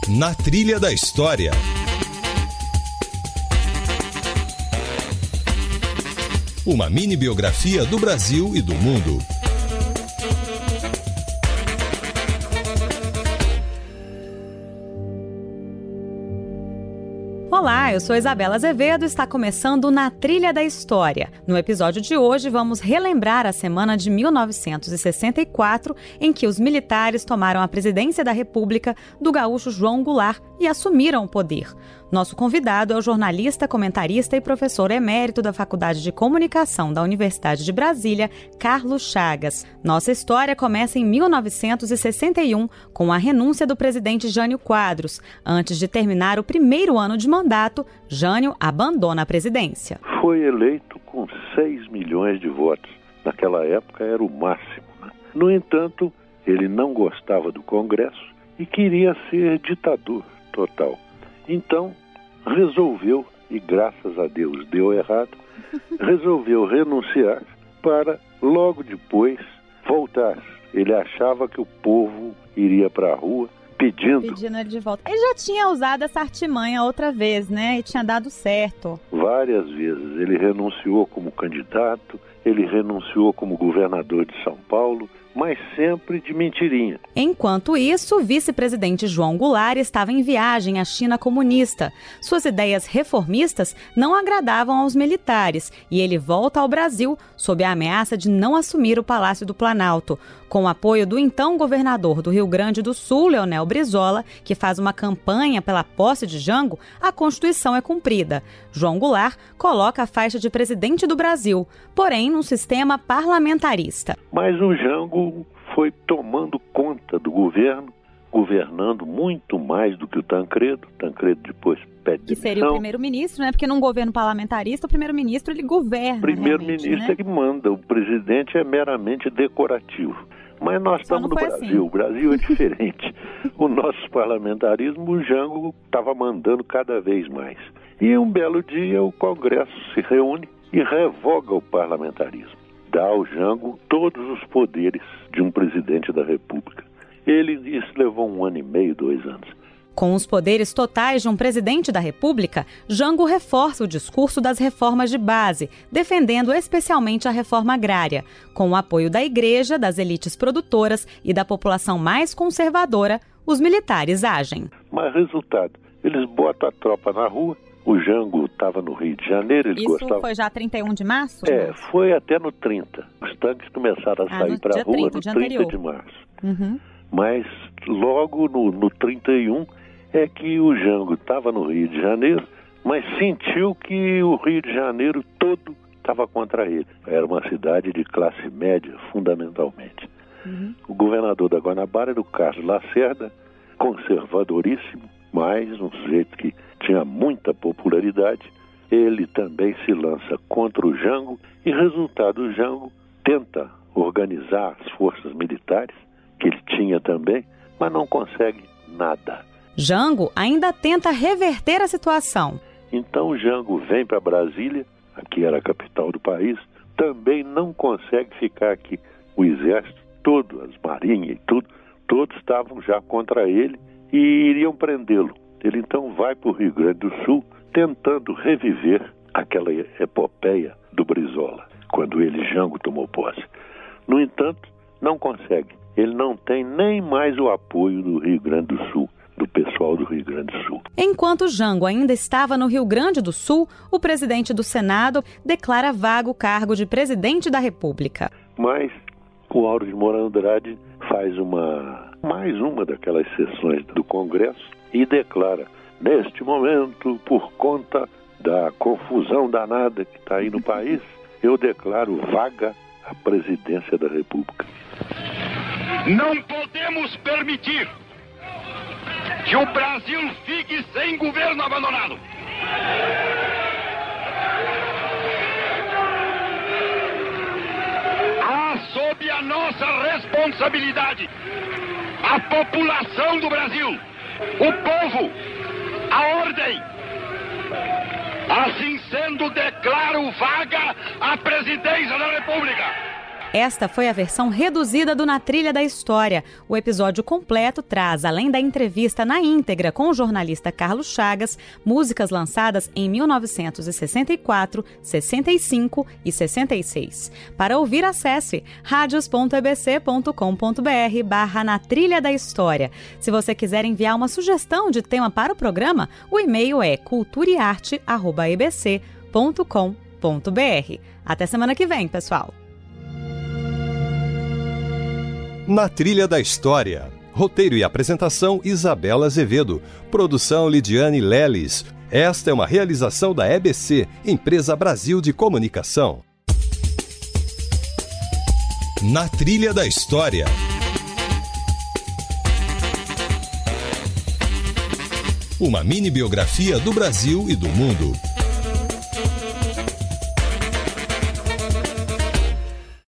Na Trilha da História. Uma mini biografia do Brasil e do mundo. Olá, eu sou Isabela Azevedo e está começando Na Trilha da História. No episódio de hoje, vamos relembrar a semana de 1964, em que os militares tomaram a presidência da República do gaúcho João Goulart e assumiram o poder. Nosso convidado é o jornalista, comentarista e professor emérito da Faculdade de Comunicação da Universidade de Brasília, Carlos Chagas. Nossa história começa em 1961, com a renúncia do presidente Jânio Quadros. Antes de terminar o primeiro ano de mandato, Jânio abandona a presidência. Foi eleito com 6 milhões de votos. Naquela época era o máximo, né? No entanto, ele não gostava do Congresso e queria ser ditador total. Então, resolveu, e graças a Deus deu errado, resolveu renunciar para logo depois voltar. Ele achava que o povo iria para a rua pedindo ele de volta. Ele já tinha usado essa artimanha outra vez, né? E tinha dado certo. Várias vezes. Ele renunciou como candidato, ele renunciou como governador de São Paulo, mas sempre de mentirinha. Enquanto isso, o vice-presidente João Goulart estava em viagem à China comunista. Suas ideias reformistas não agradavam aos militares e ele volta ao Brasil sob a ameaça de não assumir o Palácio do Planalto. Com o apoio do então governador do Rio Grande do Sul, Leonel Brizola, que faz uma campanha pela posse de Jango, a Constituição é cumprida. João Goulart coloca a faixa de presidente do Brasil, porém num sistema parlamentarista. Mas o Jango foi tomando conta do governo, governando muito mais do que o Tancredo. Tancredo depois pede demissão. Que seria o primeiro-ministro, né? Porque num governo parlamentarista, o primeiro-ministro ele governa. O primeiro-ministro, né? É que manda, o presidente é meramente decorativo. Mas nós estamos no Brasil, assim. O Brasil é diferente. O nosso parlamentarismo, o Jango estava mandando cada vez mais. E um belo dia o Congresso se reúne e revoga o parlamentarismo. Dá ao Jango todos os poderes de um presidente da República. Isso levou 1 ano e meio, 2 anos. Com os poderes totais de um presidente da República, Jango reforça o discurso das reformas de base, defendendo especialmente a reforma agrária. Com o apoio da igreja, das elites produtoras e da população mais conservadora, os militares agem. Mas resultado, eles botam a tropa na rua. O Jango estava no Rio de Janeiro. Isso foi já 31 de março? Foi até no 30. Os tanques começaram a sair para a rua no 30 de março. Uhum. Mas logo no 31 é que o Jango estava no Rio de Janeiro, mas sentiu que o Rio de Janeiro todo estava contra ele. Era uma cidade de classe média, fundamentalmente. Uhum. O governador da Guanabara era o Carlos Lacerda, conservadoríssimo, mas um sujeito que tinha muita popularidade. Ele também se lança contra o Jango e, resultado, o Jango tenta organizar as forças militares, que ele tinha também, mas não consegue nada. Jango ainda tenta reverter a situação. Então o Jango vem para Brasília, aqui era a capital do país, também não consegue ficar aqui. O exército todo, as marinhas e tudo, todos estavam já contra ele e iriam prendê-lo. Ele então vai para o Rio Grande do Sul tentando reviver aquela epopeia do Brizola, quando ele, Jango, tomou posse. No entanto, não consegue. Ele não tem nem mais o apoio do Rio Grande do Sul, do pessoal do Rio Grande do Sul. Enquanto Jango ainda estava no Rio Grande do Sul, o presidente do Senado declara vago o cargo de presidente da República. Mas o Auro de Moura Andrade faz mais uma daquelas sessões do Congresso e declara: neste momento, por conta da confusão danada que está aí no país, eu declaro vaga a presidência da República. Não podemos permitir que o Brasil fique sem governo abandonado. Sob a nossa responsabilidade, a população do Brasil, o povo, a ordem. Assim sendo, declaro vaga a presidência da República. Esta foi a versão reduzida do Na Trilha da História. O episódio completo traz, além da entrevista na íntegra com o jornalista Carlos Chagas, músicas lançadas em 1964, 65 e 66. Para ouvir, acesse radios.ebc.com.br/Na Trilha da História. Se você quiser enviar uma sugestão de tema para o programa, o e-mail é culturaearte@ebc.com.br. Até semana que vem, pessoal! Na Trilha da História. Roteiro e apresentação, Isabela Azevedo. Produção, Lidiane Leles. Esta é uma realização da EBC, Empresa Brasil de Comunicação. Na Trilha da História. Uma mini biografia do Brasil e do mundo.